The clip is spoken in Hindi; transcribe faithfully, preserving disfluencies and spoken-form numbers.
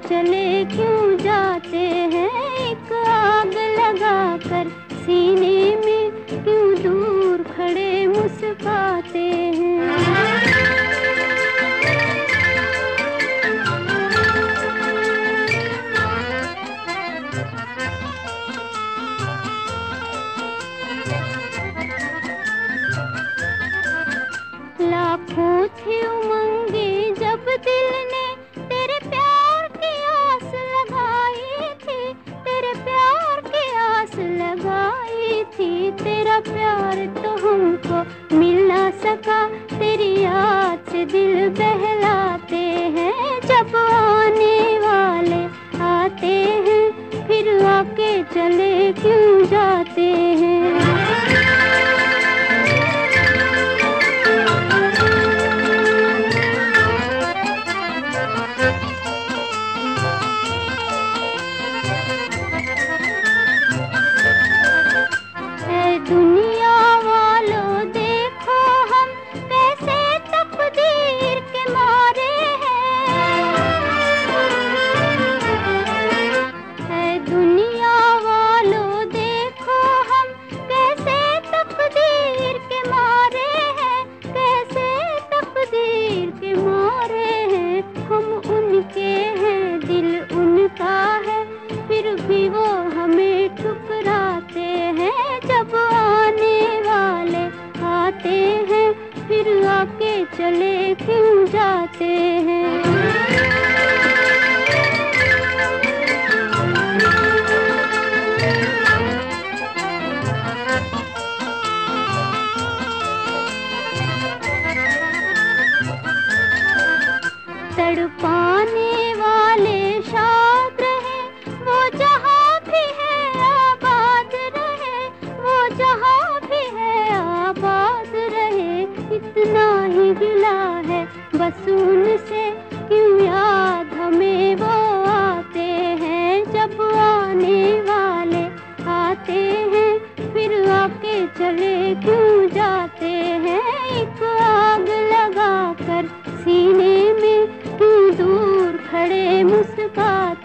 चले क्यों जाते हैं, एक आग लगा कर सीने में क्यों दूर खड़े मुस्कुराते हैं। लाखों थी उमंगे जब दिल ने तेरे प्यार की आस लगाई थी, तेरे प्यार की आस लगाई थी। तेरा प्यार तो हमको मिल ना सका, तेरी याद से दिल बहलाते हैं। जब आने वाले आते हैं फिर आके चले क्यों जाते हैं। दुनिया वालों देखो हम कैसे तकदीर के मारे हैं, है दुनिया वालों देखो हम कैसे तकदीर के मारे हैं, कैसे तकदीर के मारे हैं। हम उनके हैं दिल उनका है, फिर भी वो हमें ठुकराते हैं। जब आने वाले आते हैं फिर आके चले क्यों जाते हैं। तड़पाने वाले शाद रहे वो जहाँ भी है आबाद रहे, वो जहाँ भी है आबाद रहे। इतना ही गिला है बस उनसे क्यों याद हमें वो आते हैं। जब आने वाले आते हैं फिर आके चले क्यों जाते हैं। एक आग लगा कर सीने में क्यों दूर खड़े मुस्कुराते